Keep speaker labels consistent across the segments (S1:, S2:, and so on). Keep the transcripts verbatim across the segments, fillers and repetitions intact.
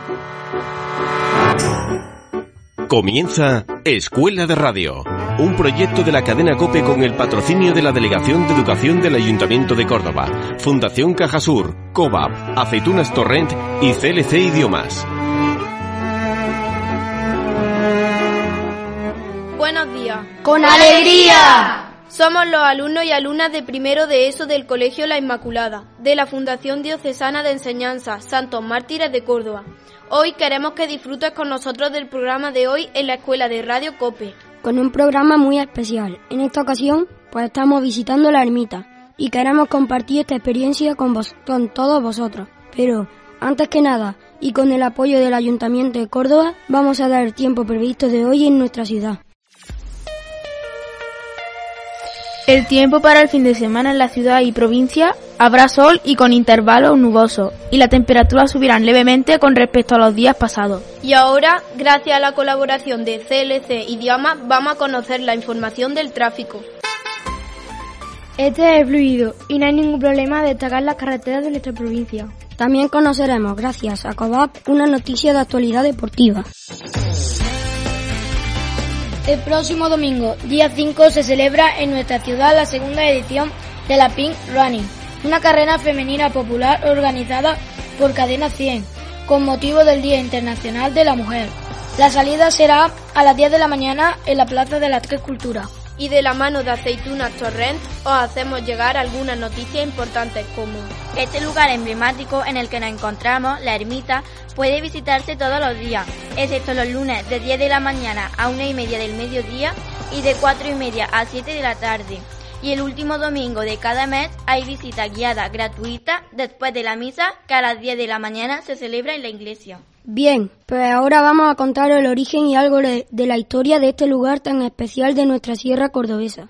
S1: Comienza Escuela de Radio, un proyecto de la cadena COPE con el patrocinio de la Delegación de Educación del Ayuntamiento de Córdoba, Fundación Cajasur, COVAP, Aceitunas Torrent y C L C Idiomas.
S2: Buenos días.
S3: ¡Con alegría!
S2: Somos los alumnos y alumnas de primero de ESO del Colegio La Inmaculada, de la Fundación Diocesana de Enseñanza Santos Mártires de Córdoba. Hoy queremos que disfrutes con nosotros del programa de hoy en la Escuela de Radio COPE.
S3: Con un programa muy especial. En esta ocasión, pues estamos visitando la ermita y queremos compartir esta experiencia con, vos, con todos vosotros. Pero, antes que nada, y con el apoyo del Ayuntamiento de Córdoba, vamos a dar el tiempo previsto de hoy en nuestra ciudad.
S4: El tiempo para el fin de semana en la ciudad y provincia habrá sol y con intervalos nubosos, y la temperatura subirá levemente con respecto a los días pasados.
S2: Y ahora, gracias a la colaboración de C L C Idiomas, vamos a conocer la información del tráfico.
S5: Este es fluido y no hay ningún problema de destacar las carreteras de nuestra provincia.
S3: También conoceremos, gracias a COVAP, una noticia de actualidad deportiva.
S5: El próximo domingo, día cinco, se celebra en nuestra ciudad la segunda edición de la Pink Running, una carrera femenina popular organizada por Cadena cien, con motivo del Día Internacional de la Mujer. La salida será a las diez de la mañana en la Plaza de las Tres Culturas.
S2: Y de la mano de Aceitunas Torrent os hacemos llegar algunas noticias importantes como:
S6: este lugar emblemático en el que nos encontramos, la ermita, puede visitarse todos los días, excepto los lunes de diez de la mañana a una y media del mediodía y de cuatro y media a siete de la tarde. Y el último domingo de cada mes hay visita guiada gratuita después de la misa, que a las diez de la mañana se celebra en la iglesia.
S3: Bien, pues ahora vamos a contar el origen y algo de la historia de este lugar tan especial de nuestra sierra cordobesa.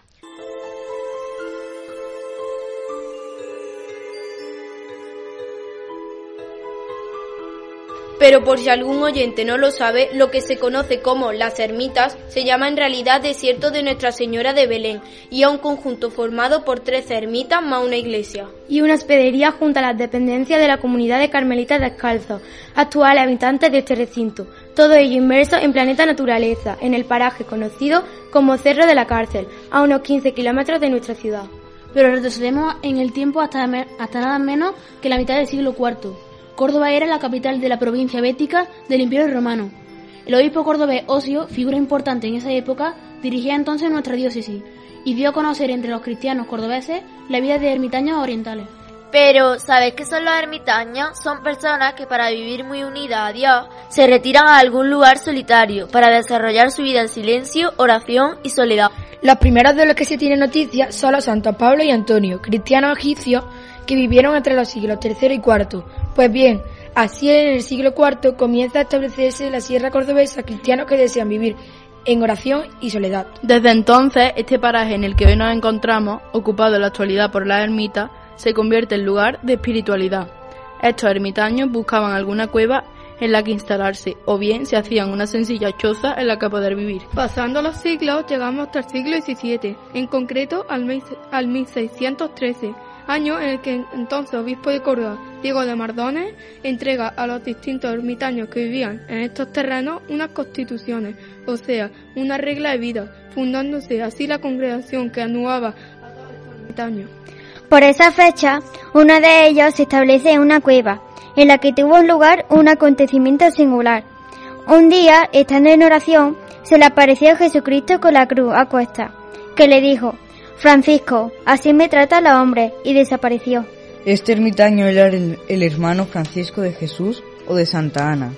S2: Pero por si algún oyente no lo sabe, lo que se conoce como las ermitas se llama en realidad desierto de Nuestra Señora de Belén y es un conjunto formado por trece ermitas más una iglesia.
S5: Y una hospedería junto a las dependencias de la comunidad de Carmelitas Descalzos, actuales habitantes de este recinto. Todo ello inmerso en planeta naturaleza, en el paraje conocido como Cerro de la Cárcel, a unos quince kilómetros de nuestra ciudad.
S4: Pero retrocedemos en el tiempo hasta, hasta nada menos que la mitad del siglo cuarto. Córdoba era la capital de la provincia bética del Imperio Romano. El obispo cordobés Osio, figura importante en esa época, dirigía entonces nuestra diócesis y dio a conocer entre los cristianos cordobeses la vida de ermitaños orientales.
S6: Pero, ¿sabes qué son los ermitaños? Son personas que para vivir muy unidas a Dios se retiran a algún lugar solitario para desarrollar su vida en silencio, oración y soledad.
S5: Los primeros de los que se tiene noticia son los santos Pablo y Antonio, cristianos egipcios que vivieron entre los siglos tercero y cuarto. Pues bien, así en el siglo cuarto comienza a establecerse en la sierra cordobesa cristianos que desean vivir en oración y soledad.
S4: Desde entonces, este paraje en el que hoy nos encontramos, ocupado en la actualidad por las ermitas, se convierte en lugar de espiritualidad. Estos ermitaños buscaban alguna cueva en la que instalarse, o bien se hacían una sencilla choza en la que poder vivir.
S7: Pasando los siglos, llegamos hasta el siglo diecisiete, en concreto al, al mil seiscientos trece, año en el que entonces obispo de Córdoba, Diego de Mardones, entrega a los distintos ermitaños que vivían en estos terrenos unas constituciones, o sea, una regla de vida, fundándose así la congregación que anuaba a todos estos ermitaños.
S8: Por esa fecha, uno de ellos se establece en una cueva, en la que tuvo lugar un acontecimiento singular. Un día, estando en oración, se le apareció Jesucristo con la cruz a cuestas, que le dijo: Francisco, así me trata la hombre, y desapareció.
S9: Este ermitaño era el, el hermano Francisco de Jesús o de Santa Ana,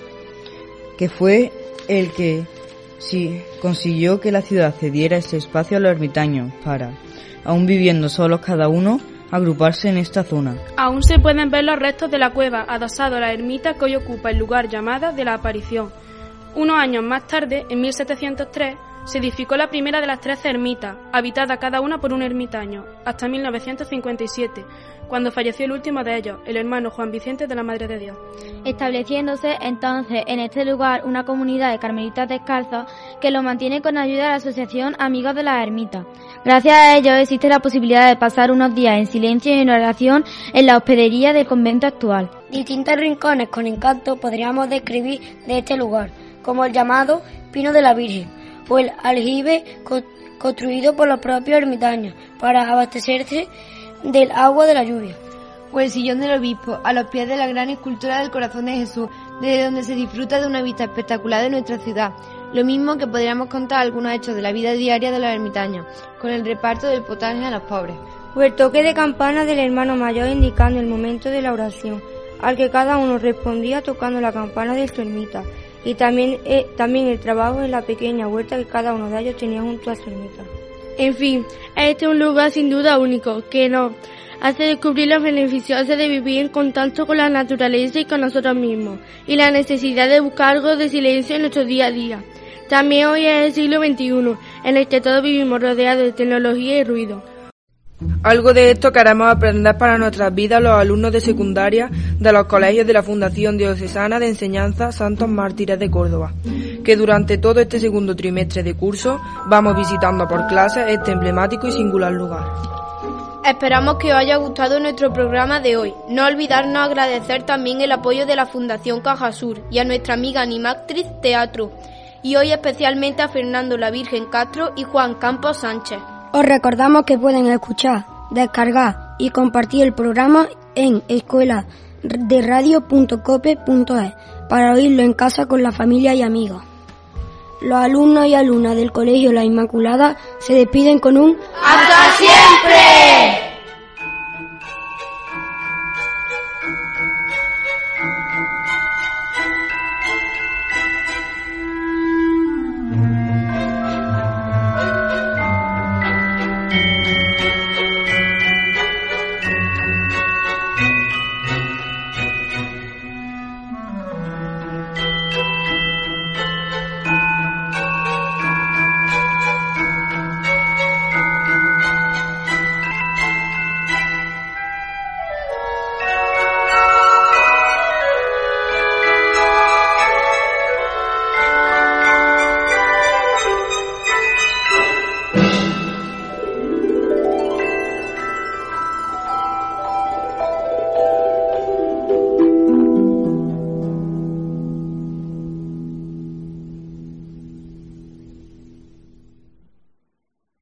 S9: que fue el que sí, consiguió que la ciudad cediera ese espacio a los ermitaños para, aún viviendo solos cada uno, agruparse en esta zona.
S7: Aún se pueden ver los restos de la cueva adosado a la ermita que hoy ocupa el lugar llamada de la Aparición. Unos años más tarde, en mil setecientos tres,
S10: se edificó la primera de las trece ermitas, habitada cada una por un ermitaño, hasta mil novecientos cincuenta y siete, cuando falleció el último de ellos, el hermano Juan Vicente de la Madre de Dios.
S6: Estableciéndose entonces en este lugar una comunidad de carmelitas descalzos que lo mantiene con ayuda de la asociación Amigos de las Ermitas. Gracias a ello existe la posibilidad de pasar unos días en silencio y en oración en la hospedería del convento actual.
S3: Distintos rincones con encanto podríamos describir de este lugar, como el llamado Pino de la Virgen, o el aljibe co- construido por los propios ermitaños para abastecerse del agua de la lluvia.
S11: O el sillón del obispo, a los pies de la gran escultura del corazón de Jesús, desde donde se disfruta de una vista espectacular de nuestra ciudad. Lo mismo que podríamos contar algunos hechos de la vida diaria de los ermitaños, con el reparto del potaje a los pobres.
S3: O el toque de campana del hermano mayor indicando el momento de la oración, al que cada uno respondía tocando la campana de su ermita. Y también, eh, también el trabajo en la pequeña huerta que cada uno de ellos tenía junto a su ermita.
S7: En fin, este es un lugar sin duda único, que nos hace descubrir lo beneficioso de vivir en contacto con la naturaleza y con nosotros mismos, y la necesidad de buscar algo de silencio en nuestro día a día. También hoy es el siglo veintiuno, en el que todos vivimos rodeados de tecnología y ruido.
S12: Algo de esto queremos aprender para nuestras vidas los alumnos de secundaria de los colegios de la Fundación Diocesana de Enseñanza Santos Mártires de Córdoba, que durante todo este segundo trimestre de curso vamos visitando por clases este emblemático y singular lugar.
S2: Esperamos que os haya gustado nuestro programa de hoy. No olvidarnos agradecer también el apoyo de la Fundación Cajasur y a nuestra amiga Animactriz Teatro, y hoy especialmente a Fernando La Virgen Castro y Juan Campos Sánchez.
S3: Os recordamos que pueden escuchar, descargar y compartir el programa en escuela de radio punto cope punto es para oírlo en casa con la familia y amigos. Los alumnos y alumnas del Colegio La Inmaculada se despiden con un
S2: ¡Hasta siempre!